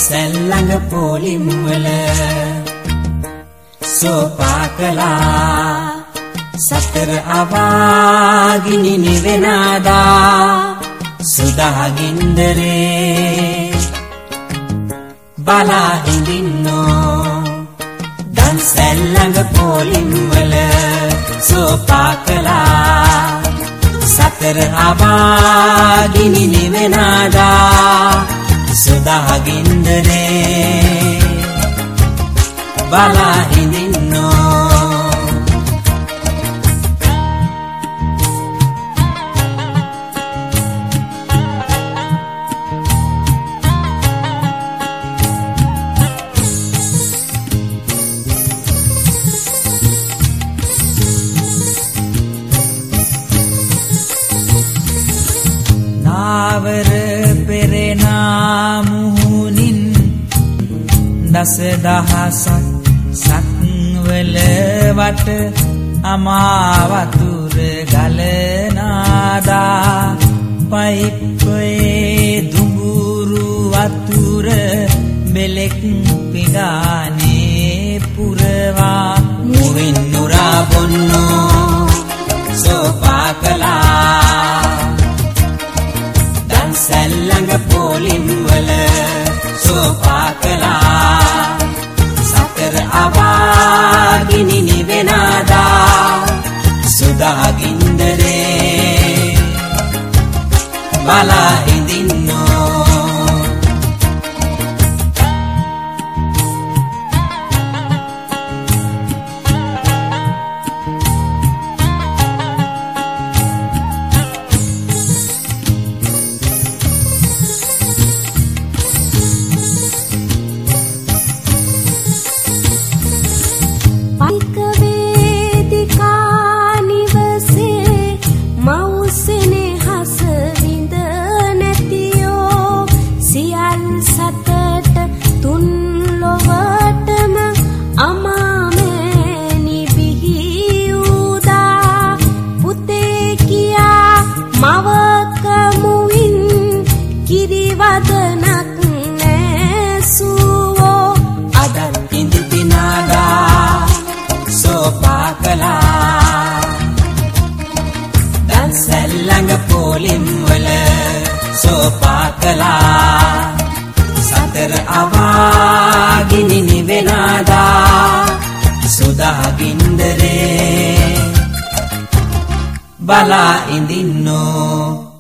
දන්සැල් ළඟ පොලිම් වල සෝපා කළා සතර අවාගිනි නිවෙනාදා සුදා ගින්දරේ බලා හිඳින්නෝ දන්සැල් ළඟ පොලිම් වල සෝපා කළා සතර අවාගිනි නිවෙනාදා සුදා ගින්දරේ බලා හිඳින්නෝ නාවර පෙරෙනා මුහුණින් දස දහසක් සක්වල වට අමාවතුර ගලනාදා පයිප්පේ දුඹුරු වතුර බෙලෙක් පිඟානේ පුරවා මුවින් නුරා බොන්නෝ සෝපා කළා දන්සැල් ළඟ පොලිම් වල සෝපා කළා සතර අවාගිනි නිවෙනාදා සුදා ගින්දරේ බලා හිඳින්නෝ දන්සැල් ළඟ පොලිම් වල සෝපා කළා සතර අවාගිනි නිවෙනාදා සුදා ගින්දරේ බලා ඉඳින්නෝ